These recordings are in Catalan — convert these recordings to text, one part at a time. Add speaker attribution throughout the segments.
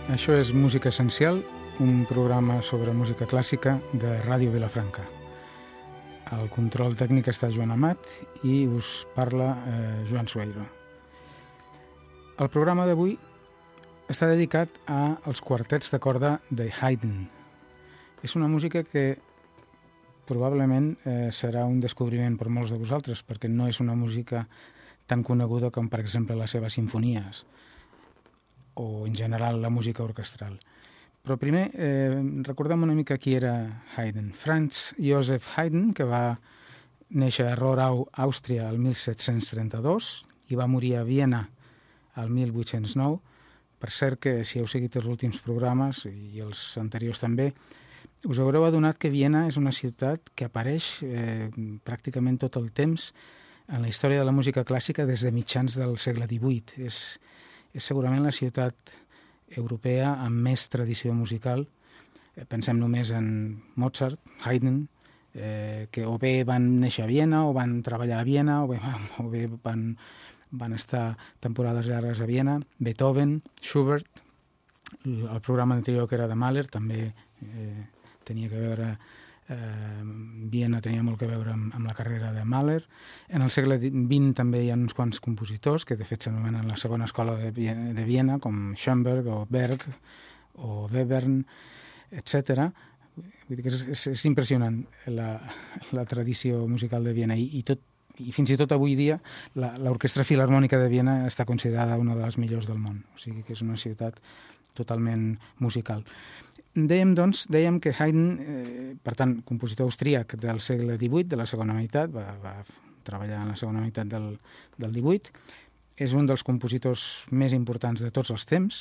Speaker 1: Això és Música Essencial, un programa sobre música clàssica de Ràdio Vilafranca. Al control tècnic està Joan Amat i us parla Joan Sueiro. El programa d'avui està dedicat als quartets de corda de Haydn. És una música que probablement serà un descobriment per molts de vosaltres, perquè no és una música tan coneguda com, per exemple, les seves simfonies o, en general, la música orquestral. Però primer recordem una mica qui era Haydn. Franz Joseph Haydn, que va néixer a Rohrau, Àustria, el 1732 i va morir a Viena el 1809. Per cert que, si heu seguit els últims programes i els anteriors també, us haureu adonat que Viena és una ciutat que apareix pràcticament tot el temps en la història de la música clàssica des de mitjans del segle XVIII. És segurament la ciutat europea amb més tradició musical. Pensem només en Mozart, Haydn, que o bé van néixer a Viena o van treballar a Viena o bé van estar temporades llargues a Viena. Beethoven, Schubert, el programa anterior que era de Mahler també tenia que veure... Viena tenia molt que veure amb la carrera de Mahler. En el segle XX també hi ha uns quants compositors que de fet s'anomenen la segona escola de Viena, com Schoenberg o Berg o Webern, etc. Vull dir que és impressionant la tradició musical de Viena i fins i tot avui dia l'Orquestra Filharmònica de Viena està considerada una de les millors del món. O sigui que és una ciutat totalment musical. Dèiem que Haydn, per tant, compositor austríac del segle XVIII, de la segona meitat, va treballar en la segona meitat del XVIII, és un dels compositors més importants de tots els temps.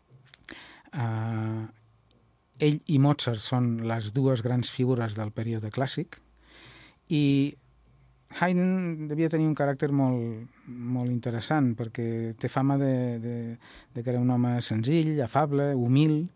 Speaker 1: Ell i Mozart són les dues grans figures del període clàssic i Haydn devia tenir un caràcter molt interessant perquè té fama de que era un home senzill, afable, humil,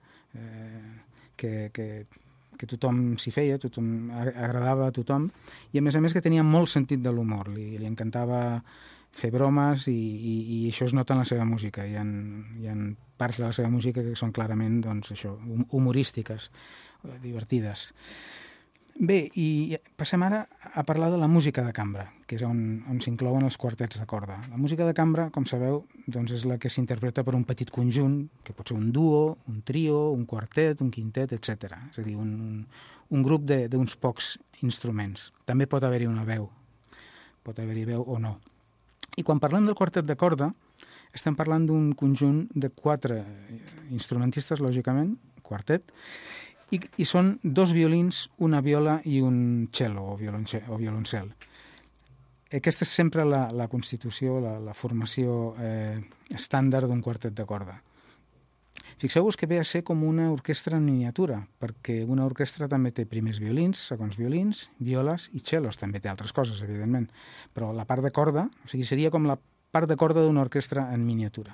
Speaker 1: que tothom s'hi feia, tothom agradava a tothom, i a més que tenia molt sentit de l'humor. Li encantava fer bromes i això es nota en la seva música. Hi ha parts de la seva música que són clarament humorístiques, divertides. Bé, i passem ara a parlar de la música de cambra, que és on s'inclouen els quartets de corda. La música de cambra, com sabeu, és la que s'interpreta per un petit conjunt, que pot ser un duo, un trio, un quartet, un quintet, etc. És a dir, un grup d'uns pocs instruments. També pot haver-hi una veu. Pot haver-hi veu o no. I quan parlem del quartet de corda, estem parlant d'un conjunt de 4 instrumentistes, lògicament, quartet, i són 2 violins, una viola i un cello o violoncel. Aquesta és sempre la constitució, la formació estàndard d'un quartet de corda. Fixeu-vos que ve a ser com una orquestra en miniatura, perquè una orquestra també té primers violins, segons violins, violes i cellos, també té altres coses, evidentment, però la part de corda, o sigui, seria com la part de corda d'una orquestra en miniatura.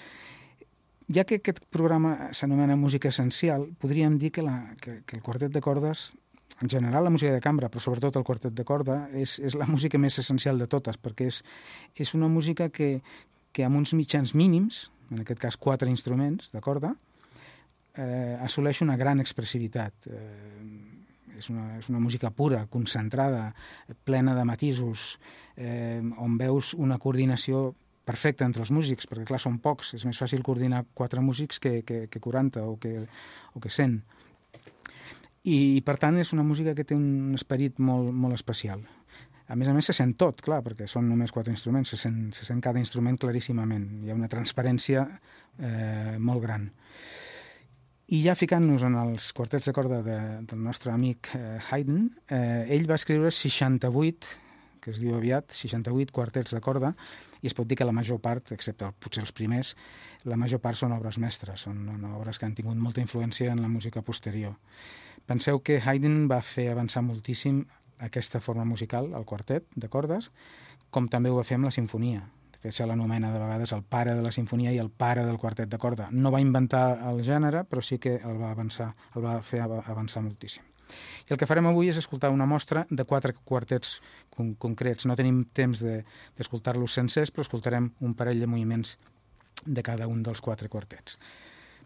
Speaker 1: Ja que aquest programa s'anomena Música Essencial, podríem dir que el quartet de cordes, en general la música de cambra, però sobretot el quartet de corda, és la música més essencial de totes, perquè és una música que amb uns mitjans mínims, en aquest cas 4 instruments de corda, assoleix una gran expressivitat. És una música pura, concentrada, plena de matisos, on veus una coordinació perfecte entre els músics, perquè clar, són pocs, és més fàcil coordinar 4 músics que 40 o que 100. I per tant és una música que té un esperit molt especial. A més, se sent tot, clar, perquè són només 4 instruments, se sent cada instrument claríssimament. Hi ha una transparència molt gran. I ja ficant-nos en els quartets de corda del nostre amic Haydn, ell va escriure 68, que es diu aviat, 68 quartets de corda, i es pot dir que la major part, excepte potser els primers, la major part són obres mestres, són obres que han tingut molta influència en la música posterior. Penseu que Haydn va fer avançar moltíssim aquesta forma musical, el quartet de cordes, com també ho va fer amb la sinfonia. De fet, se l'anomena de vegades el pare de la sinfonia i el pare del quartet de corda. No va inventar el gènere, però sí que el va fer avançar moltíssim. I el que farem avui és escoltar una mostra de 4 quartets concrets. No tenim temps d'escoltar-los sencers, però escoltarem un parell de moviments de cada un dels 4 quartets.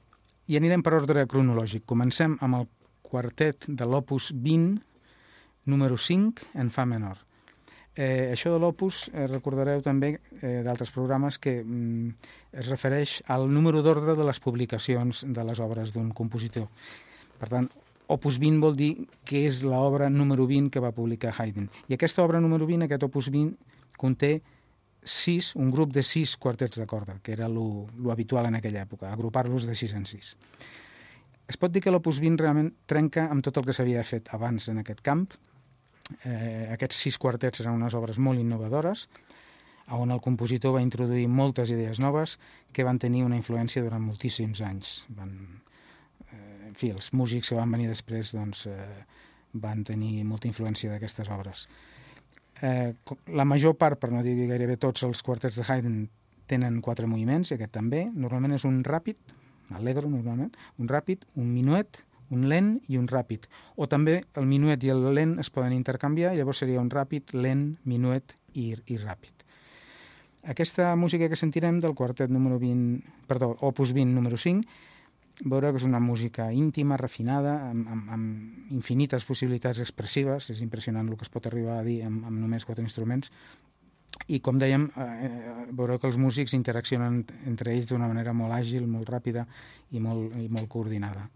Speaker 1: I anirem per ordre cronològic. Comencem amb el quartet de l'opus 20, número 5, en fa menor. Això de l'opus, recordareu també d'altres programes que es refereix al número d'ordre de les publicacions de les obres d'un compositor. Per tant, opus 20 vol dir que és l'obra número 20 que va publicar Haydn. I aquesta obra número 20, aquest opus 20, conté un grup de 6 quartets de corda, que era lo habitual en aquella època, agrupar-los de 6 en 6. Es pot dir que l'opus 20 realment trenca amb tot el que s'havia fet abans en aquest camp. Aquests 6 quartets eren unes obres molt innovadores, on el compositor va introduir moltes idees noves que van tenir una influència durant moltíssims anys. En fi, els músics que van venir després van tenir molta influència d'aquestes obres. La major part, per no dir gairebé tots els quartets de Haydn, tenen 4 moviments, i aquest també. Normalment és un ràpid, allegro normalment, un ràpid, un minuet, un lent i un ràpid. O també el minuet i el lent es poden intercanviar, llavors seria un ràpid, lent, minuet i ràpid. Aquesta música que sentirem del quartet opus 20 número 5, veureu que és una música íntima, refinada, amb infinites possibilitats expressives. És impressionant el que es pot arribar a dir amb només 4 instruments. I, com dèiem, veureu que els músics interaccionen entre ells d'una manera molt àgil, molt ràpida i molt coordinada.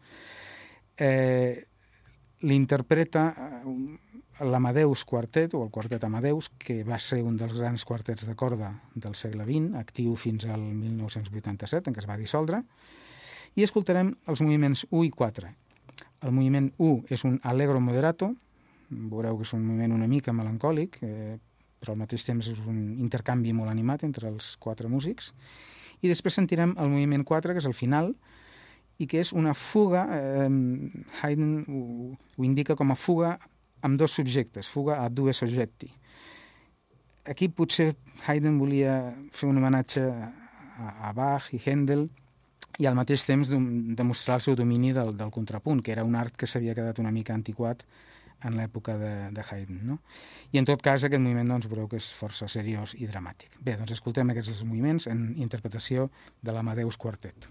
Speaker 1: L'interpreta l'Amadeus Quartet, o el Quartet Amadeus, que va ser un dels grans quartets de corda del segle XX, actiu fins al 1987, en què es va dissoldre. I escoltarem els moviments 1 i 4. El moviment 1 és un allegro moderato, veureu que és un moviment una mica melancòlic, però al mateix temps és un intercanvi molt animat entre els 4 músics. I després sentirem el moviment 4, que és el final, i que és una fuga, Haydn ho indica com a fuga amb 2 subjectes, fuga a 2 soggetti. Aquí potser Haydn volia fer un homenatge a Bach i Händel, i al mateix temps demostrar el seu domini del contrapunt, que era un art que s'havia quedat una mica antiquat en l'època de Haydn, no? I en tot cas aquest moviment veureu que és força seriós i dramàtic. Bé, escoltem aquests 2 moviments en interpretació de l'Amadeus Quartet.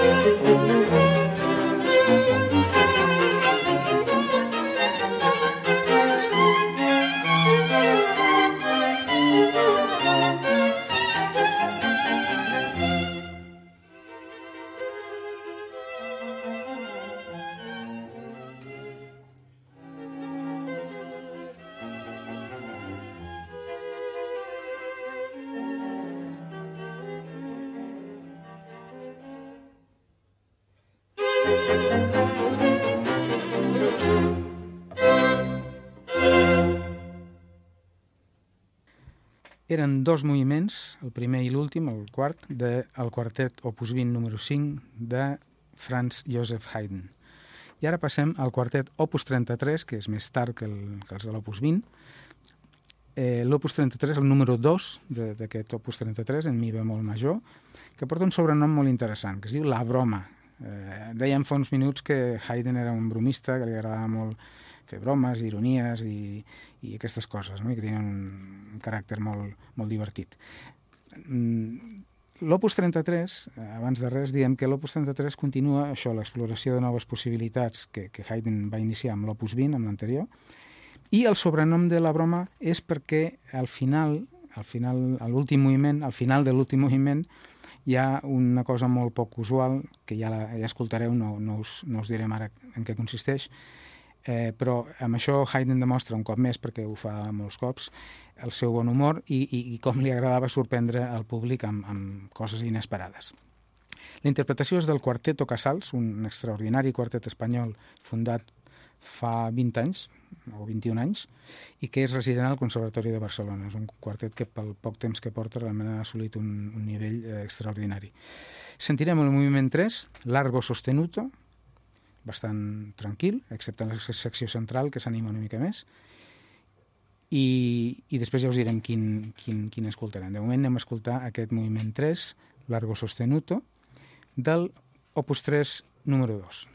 Speaker 1: Eren dos moviments, el primer i l'últim, el quart, del quartet Opus 20 número 5 de Franz Joseph Haydn. I ara passem al quartet Opus 33, que és més tard que els de l'Opus 20. L'Opus 33, el número 2 d'aquest Opus 33, en mi bemol major, que porta un sobrenom molt interessant, que es diu La Broma. Dèiem fa uns minuts que Haydn era un bromista, que li agradava molt fer bromes, ironies i aquestes coses, no? I que tenien un caràcter molt, molt divertit. L'Opus 33, abans de res, diem que l'Opus 33 continua això, l'exploració de noves possibilitats que Haydn va iniciar amb l'Opus 20, amb l'anterior, i el sobrenom de La Broma és perquè al final, a l'últim moviment, al final de l'últim moviment, hi ha una cosa molt poc usual, que ja escoltareu, no us direm ara en què consisteix, però amb això Haydn demostra un cop més, perquè ho fa molts cops, el seu bon humor i com li agradava sorprendre el públic amb coses inesperades. La interpretació és del Quarteto Casals, un extraordinari quartet espanyol fundat fa 20 anys, o 21 anys, i que és resident al Conservatori de Barcelona. És un quartet que pel poc temps que porta realment ha assolit un nivell extraordinari. Sentirem el moviment 3, Largo Sostenuto, bastant tranquil, excepte en la secció central, que s'anima una mica més, i després ja us direm quin escoltarem. De moment anem a escoltar aquest moviment 3, Largo Sostenuto, del Opus 3 número 2.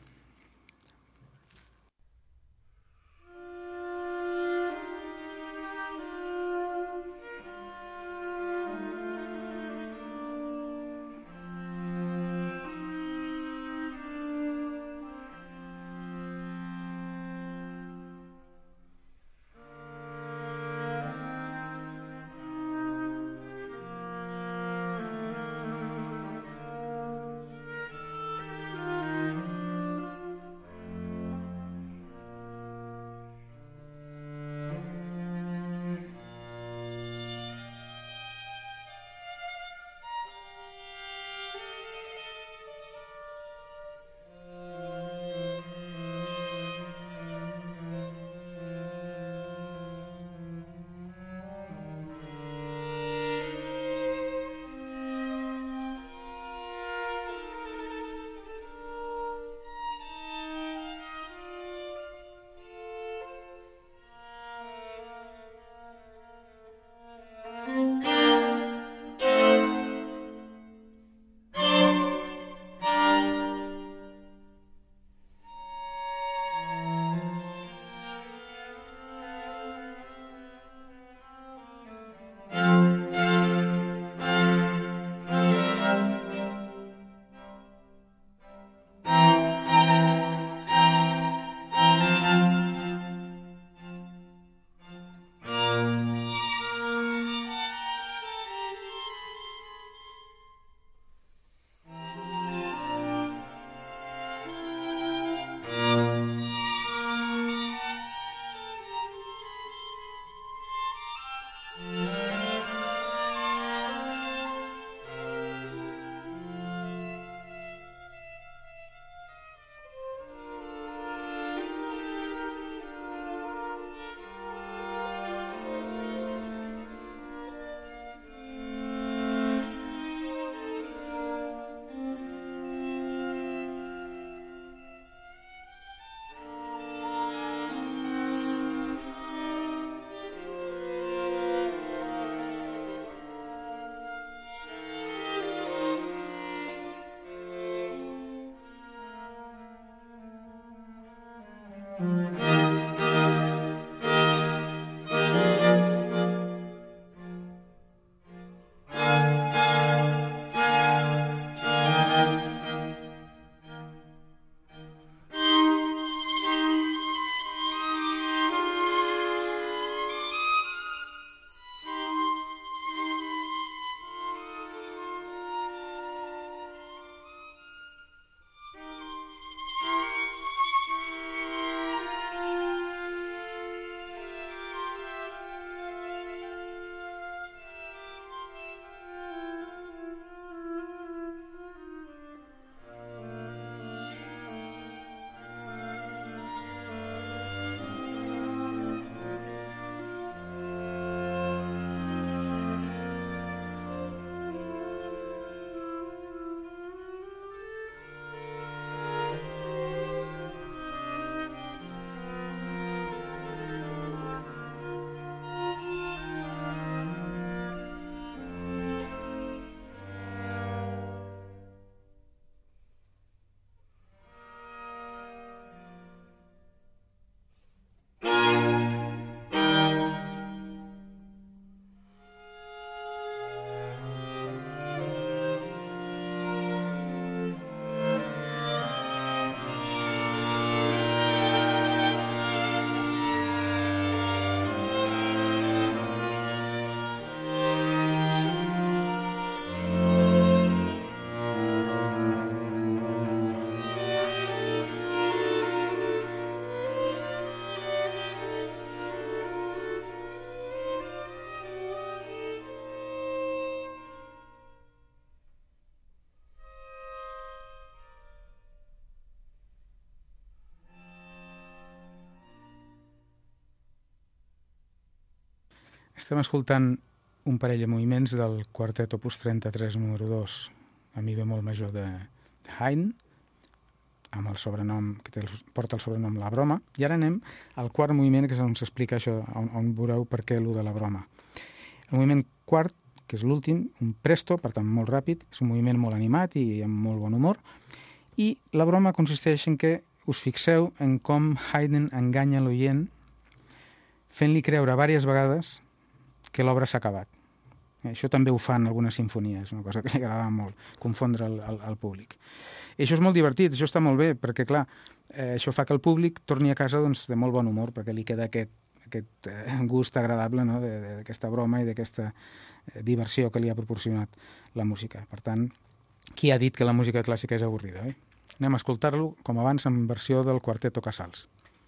Speaker 1: Estem escoltant un parell de moviments del quartet opus 33 número 2, a mi bemol major de Haydn, amb el sobrenom, porta el sobrenom La Broma, i ara anem al quart moviment, que és on s'explica això, on veureu per què allò de la broma. El moviment quart, que és l'últim, un presto, per tant molt ràpid, és un moviment molt animat i amb molt bon humor, i la broma consisteix en que us fixeu en com Haydn enganya l'oient fent-li creure diverses vegades que l'obra s'ha acabat. Això també ho fan algunes sinfonies, una cosa que li agradava molt, confondre el públic. I això és molt divertit, això està molt bé, perquè, clar, això fa que el públic torni a casa doncs, de molt bon humor, perquè li queda aquest gust agradable, no?, d'aquesta broma i d'aquesta diversió que li ha proporcionat la música. Per tant, qui ha dit que la música clàssica és avorrida? Anem a escoltar-lo, com abans, en versió del Quarteto Casals.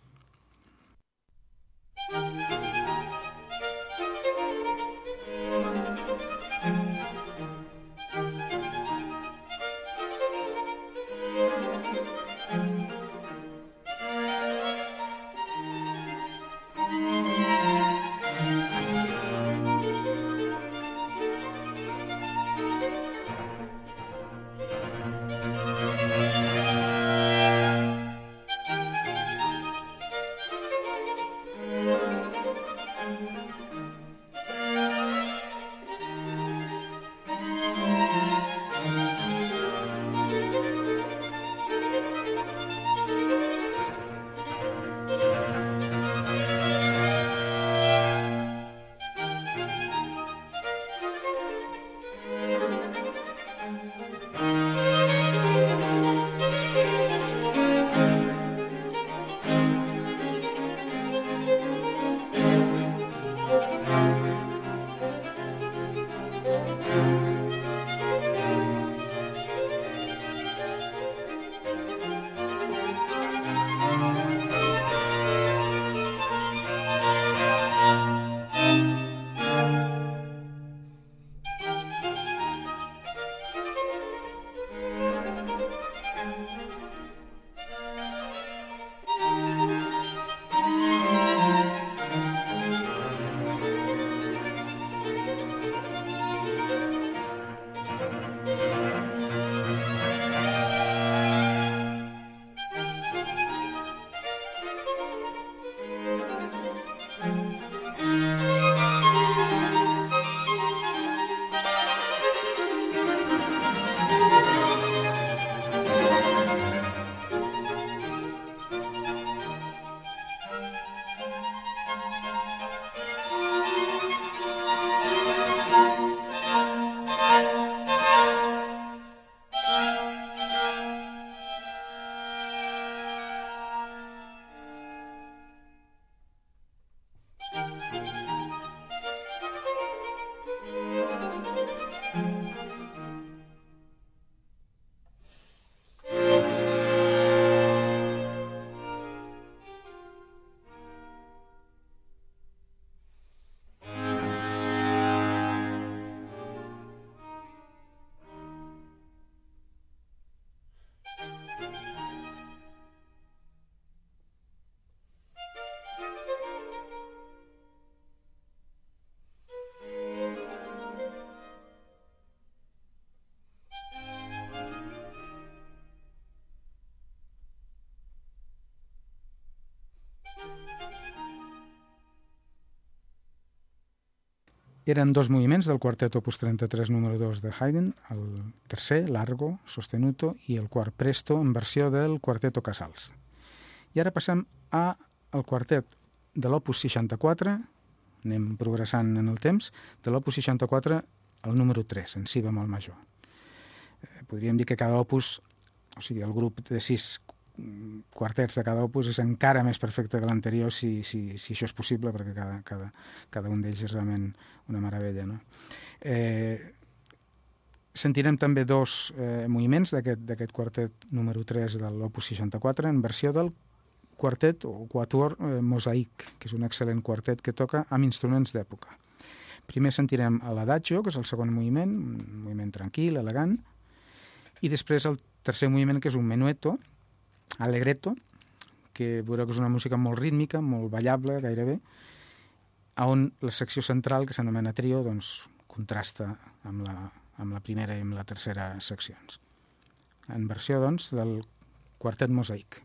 Speaker 1: Eren dos moviments del quartet opus 33 número 2 de Haydn, el tercer, Largo, Sostenuto, i el quart, Presto, en versió del Quarteto Casals. I ara passem al quartet de l'opus 64, anem progressant en el temps, de l'opus 64 al número 3, en si bemol major. Podríem dir que cada opus, o sigui, el grup de 6 quartets de cada opus és encara més perfecte que l'anterior, si això és possible, perquè cada un d'ells és realment una meravella, no? Sentirem també dos moviments d'aquest quartet número 3 de l'opus 64 en versió del quartet o quatuor Mosaic, que és un excel·lent quartet que toca amb instruments d'època. Primer sentirem l'Adagio, que és el segon moviment, un moviment tranquil, elegant, i després el tercer moviment, que és un menuetto, allegretto, que veureu que és una música molt rítmica, molt ballable, gairebé, on la secció central, que s'anomena trio, doncs, contrasta amb la primera i amb la tercera seccions. En versió, doncs, del quartet Mosaic.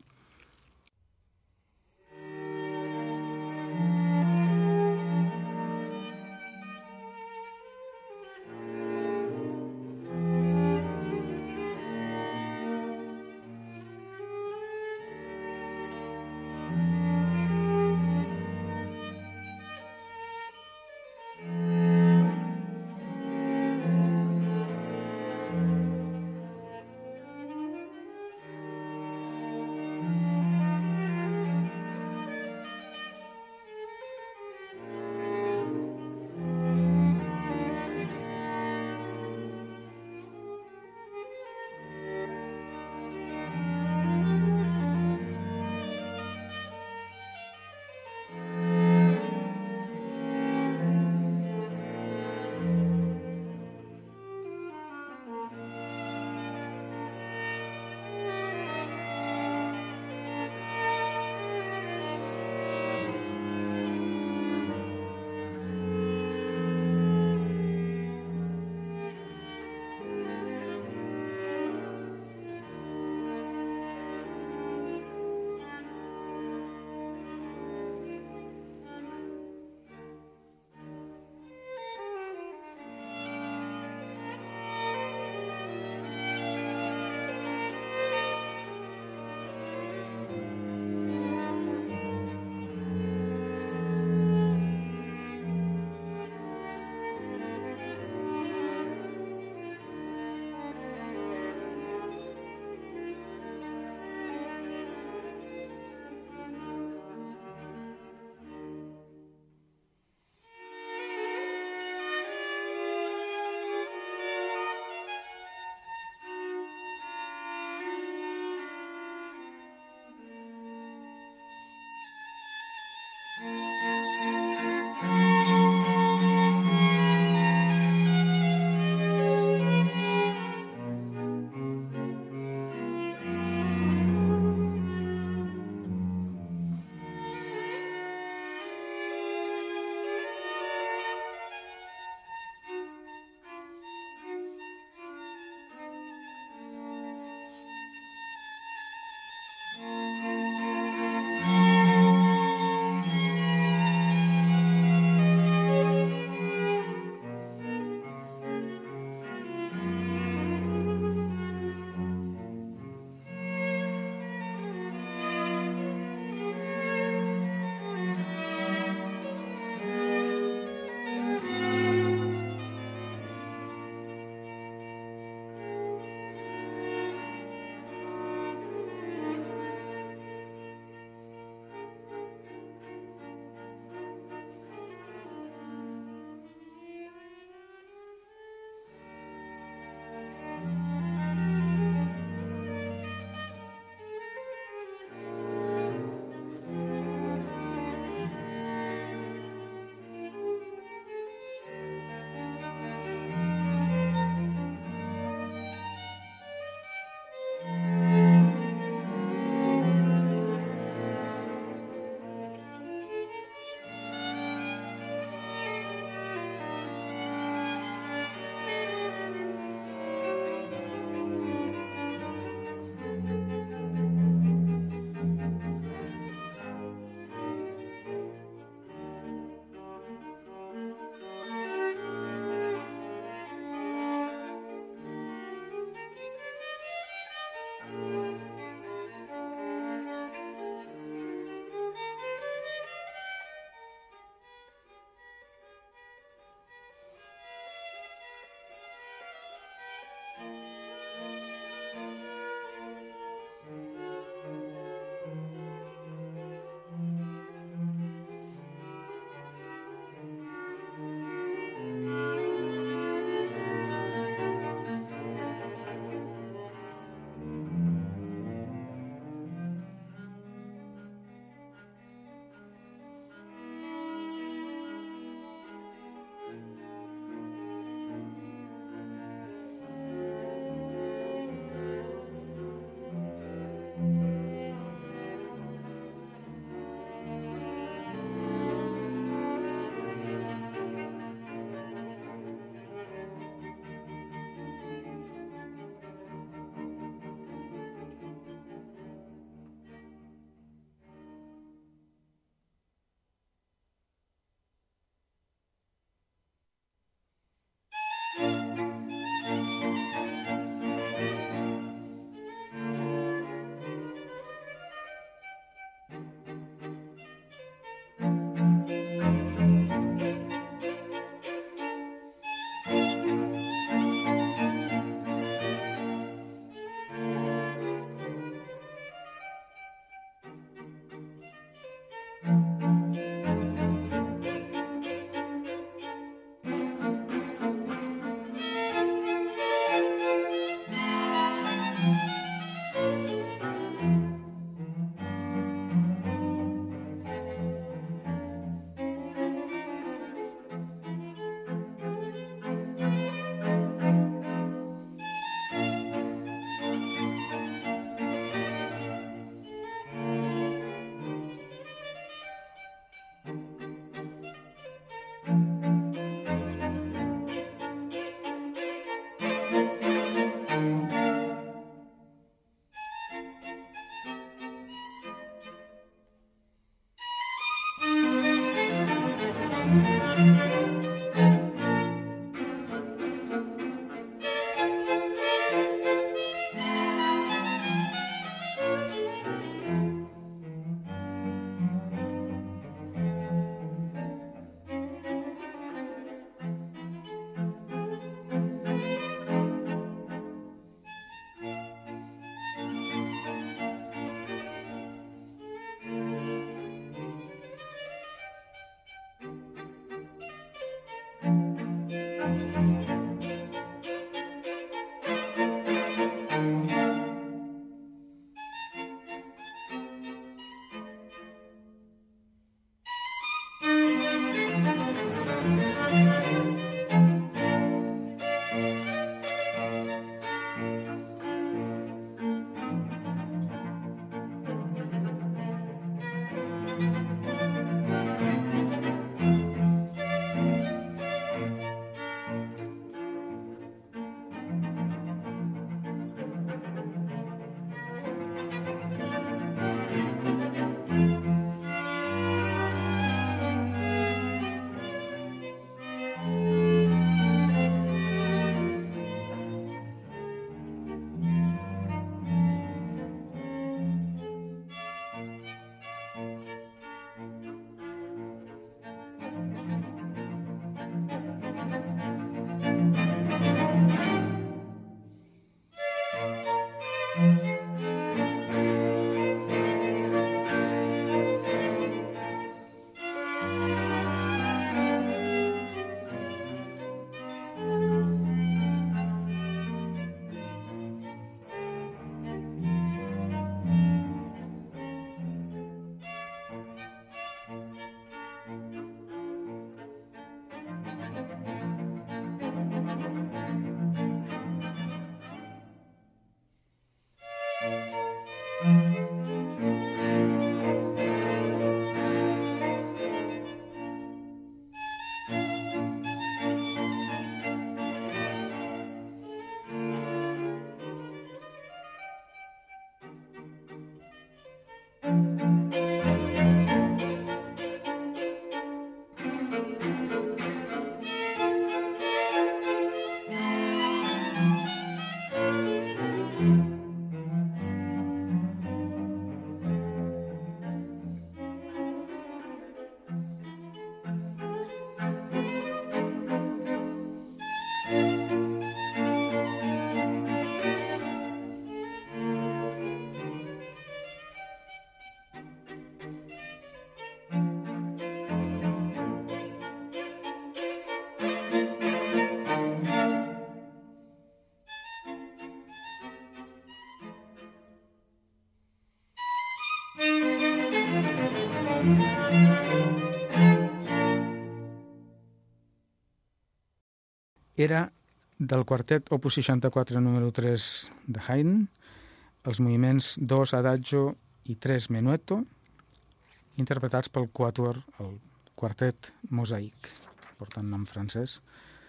Speaker 1: Era del quartet Opus 64 número 3 de Haydn, els moviments 2 Adagio i 3 Menuetto, interpretats pel Quatuor, el quartet Mosaic, portant nom francès.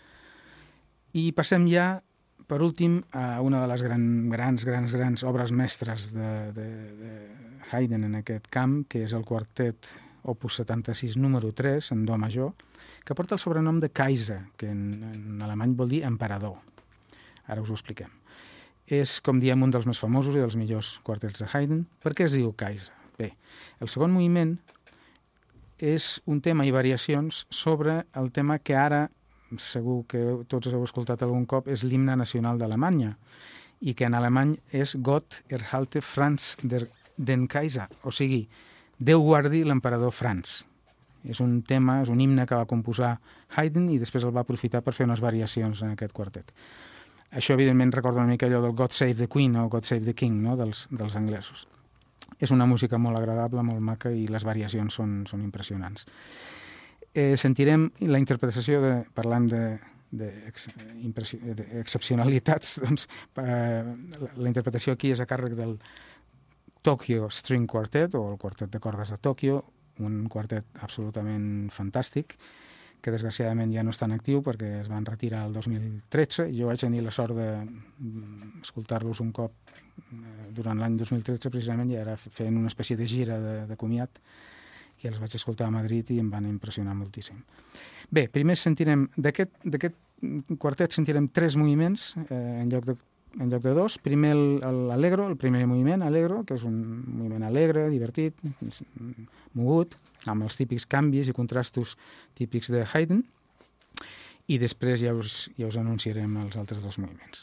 Speaker 1: I passem ja, per últim, a una de les grans obres mestres de Haydn en aquest camp, que és el quartet Opus 76 número 3, en do major, que porta el sobrenom de Kaiser, que en alemany vol dir emperador. Ara us ho expliquem. És, com diem, un dels més famosos i dels millors quartets de Haydn. Per què es diu Kaiser? Bé, el segon moviment és un tema i variacions sobre el tema que ara, segur que tots heu escoltat algun cop, és l'himne nacional d'Alemanya, i que en alemany és Gott erhalte Franz den Kaiser, o sigui, Déu guardi l'emperador Franz. És un tema, és un himne que va composar Haydn i després el va aprofitar per fer unes variacions en aquest quartet. Això, evidentment, recorda una mica allò del God Save the Queen o God Save the King, no? dels anglesos. És una música molt agradable, molt maca, i les variacions són impressionants. Sentirem la interpretació, parlant d'excepcionalitats, doncs, la interpretació aquí és a càrrec del Tokyo String Quartet, o el quartet de cordes de Tòquio, un quartet absolutament fantàstic, que desgraciadament ja no està en actiu perquè es van retirar el 2013. Jo vaig tenir la sort d'escoltar-los un cop durant l'any 2013, precisament, i era fent una espècie de gira de comiat, i els vaig escoltar a Madrid i em van impressionar moltíssim. Bé, primer sentirem, d'aquest quartet sentirem 3 moviments en lloc de 2. Primer l'Allegro, el primer moviment, Allegro, que és un moviment alegre, divertit, mogut, amb els típics canvis i contrastos típics de Haydn, i després ja us anunciarem els altres 2 moviments.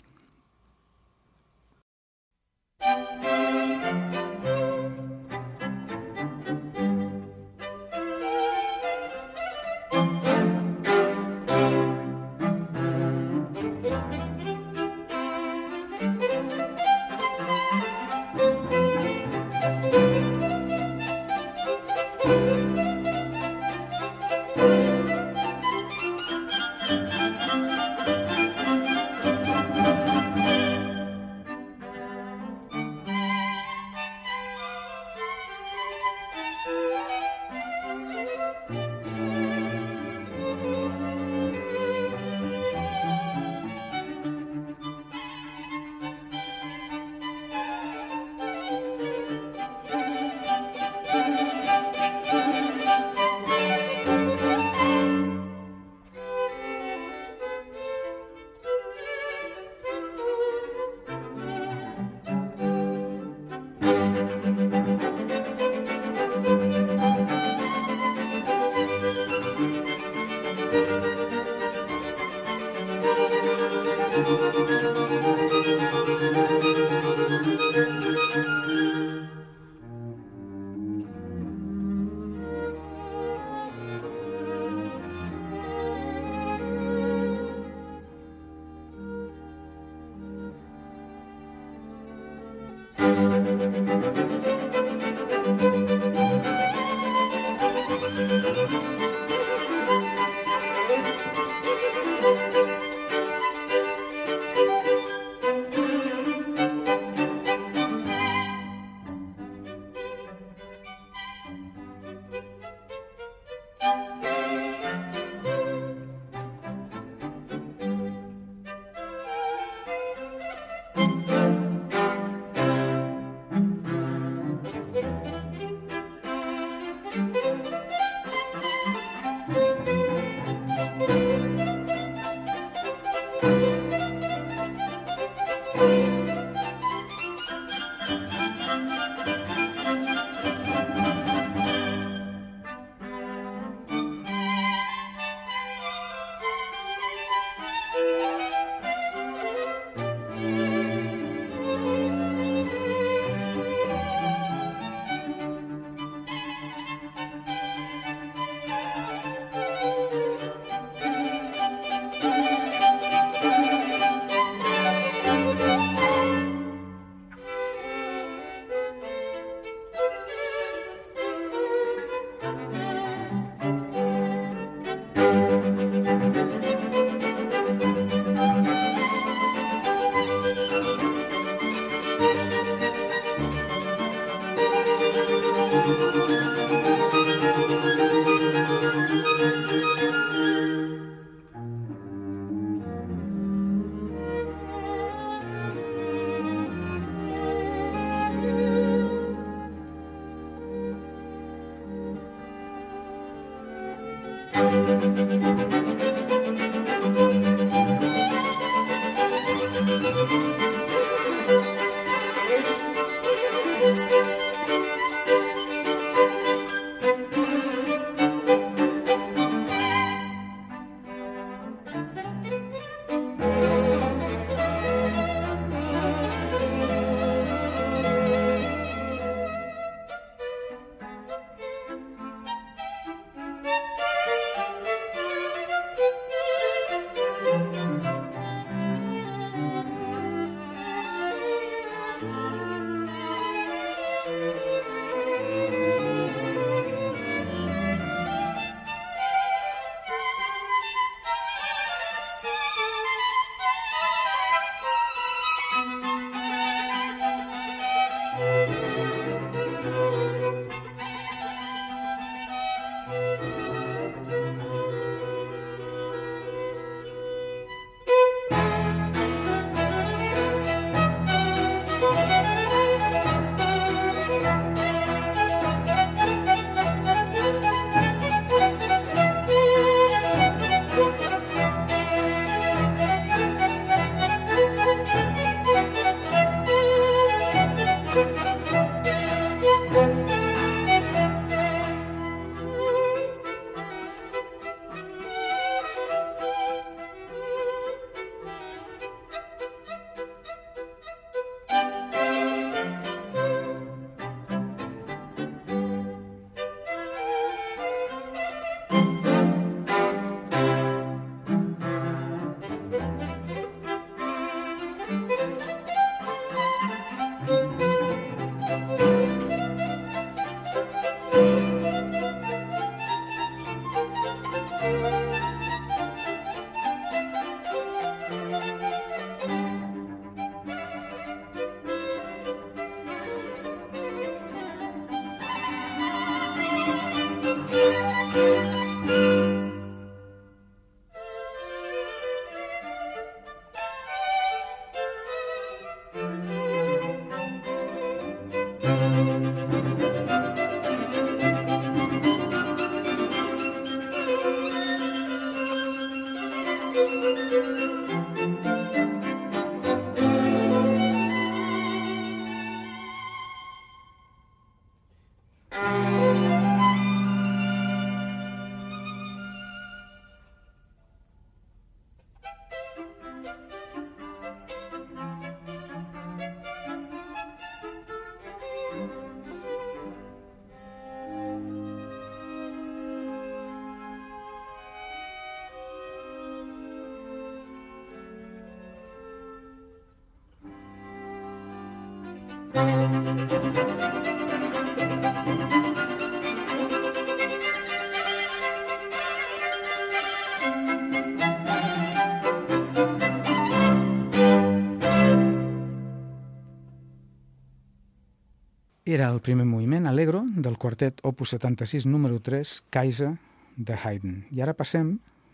Speaker 1: Era el primer moviment, Allegro, del quartet Opus 76, número 3, Kaiser, de Haydn. I ara passem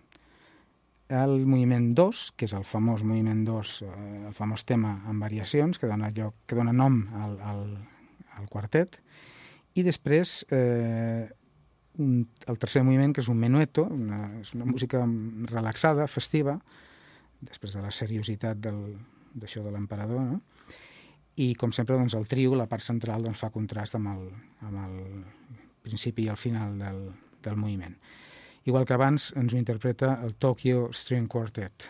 Speaker 1: al moviment 2, que és el famós moviment 2, el famós tema amb variacions, que dona nom al quartet, i després el tercer moviment, que és un menuetto, és una música relaxada, festiva, després de la seriositat d'això de l'emperador, no? i com sempre doncs, el trio, la part central, doncs, fa contrast amb el principi i el final del moviment. Igual que abans ens ho interpreta el Tokyo String Quartet.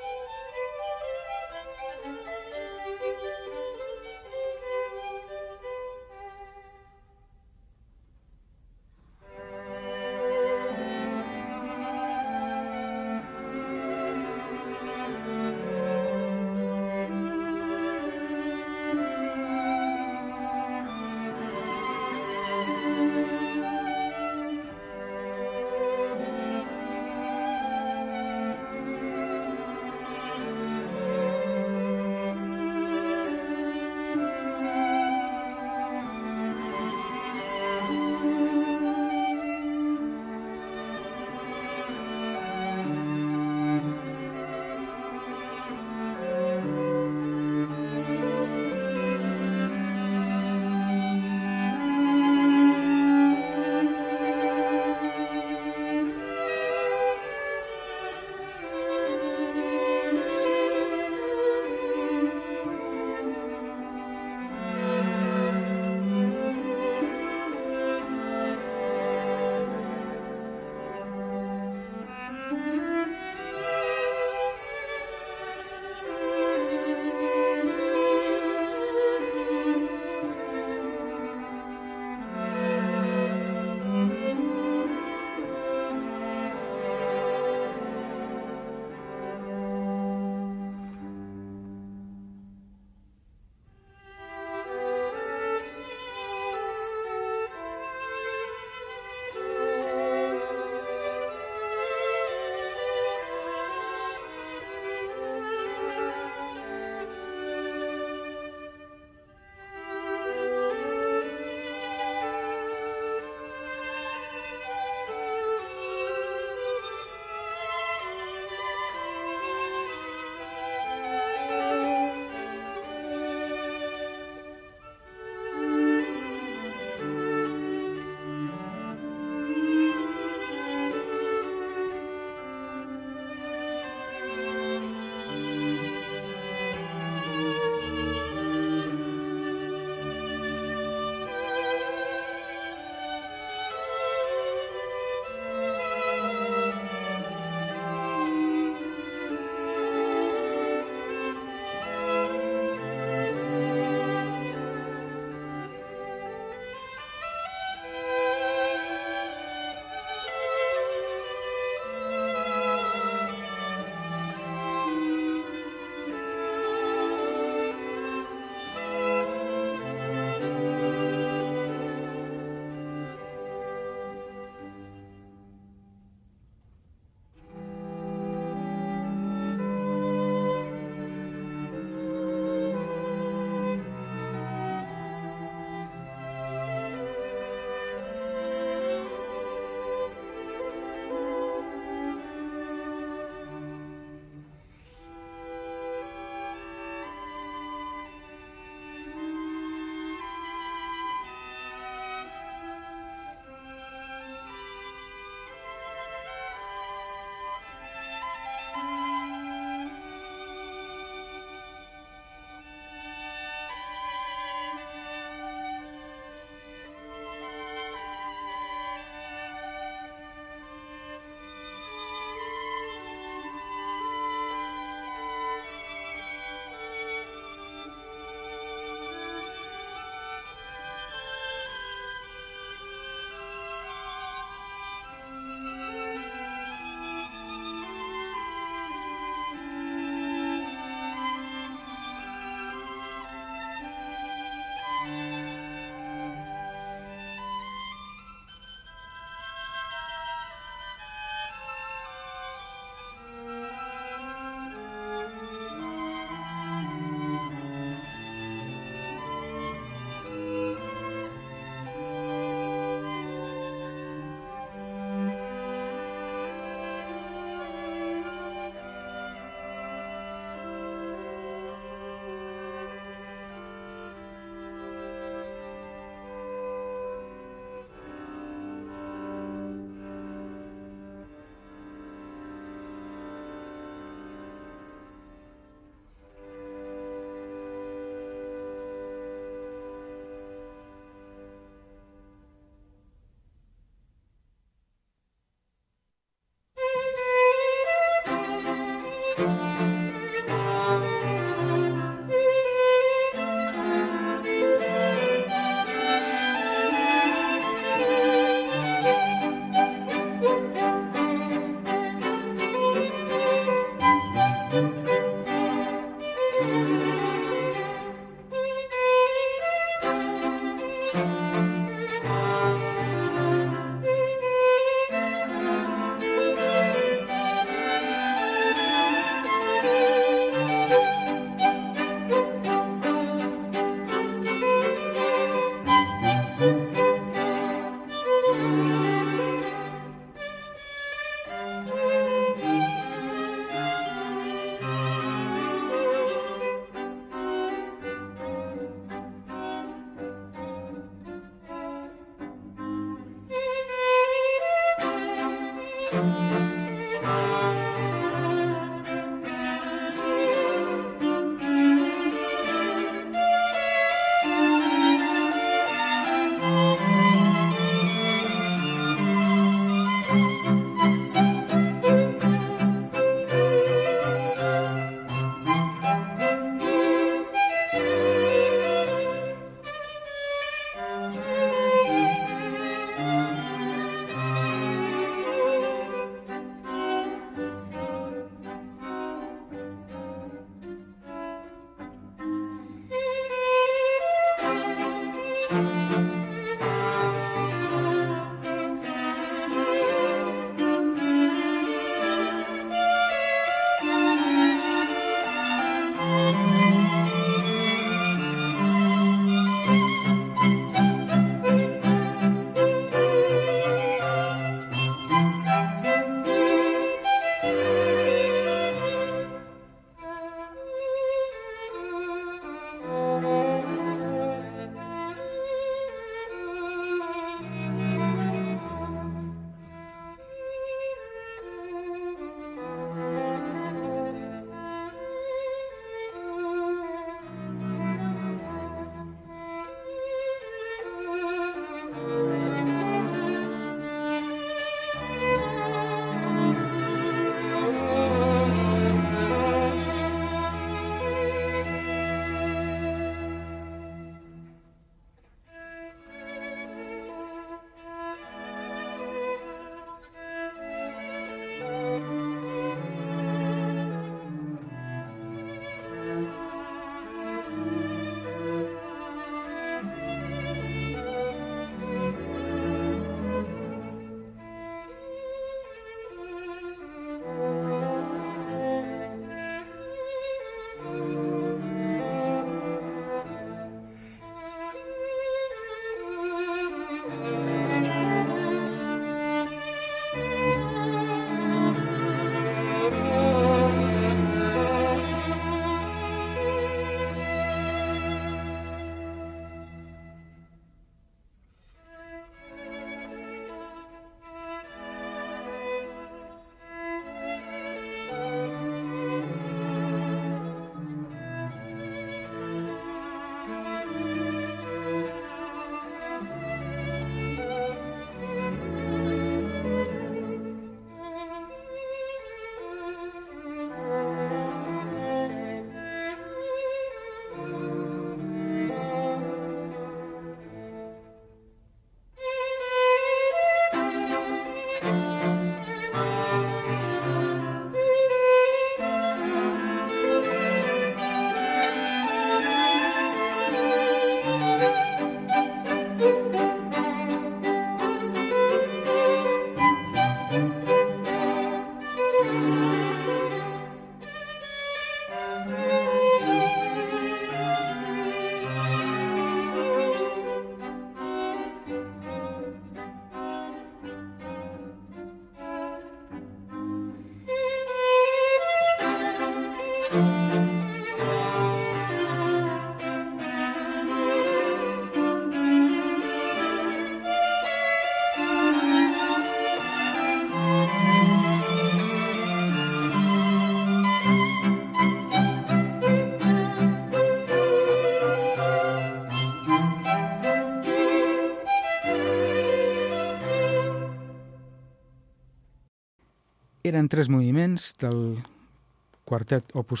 Speaker 1: Eren 3 moviments del quartet opus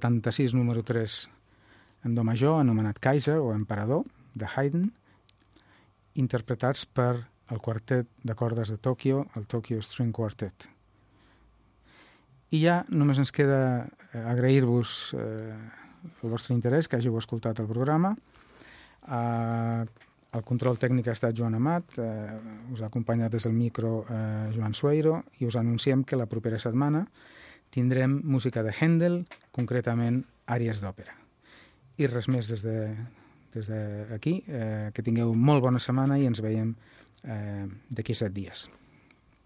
Speaker 1: 76 número 3 en do major, anomenat Kaiser o Emperador, de Haydn, interpretats per el quartet de cordes de Tòquio, el Tokyo String Quartet. I ja només ens queda agrair-vos el vostre interès, que hàgiu escoltat el programa. El control tècnic ha estat Joan Amat, us ha acompanyat des del micro Joan Sueiro, i us anunciem que la propera setmana tindrem música de Händel, concretament àries d'òpera. I res més des d'aquí, que tingueu molt bona setmana i ens veiem d'aquí 7 dies.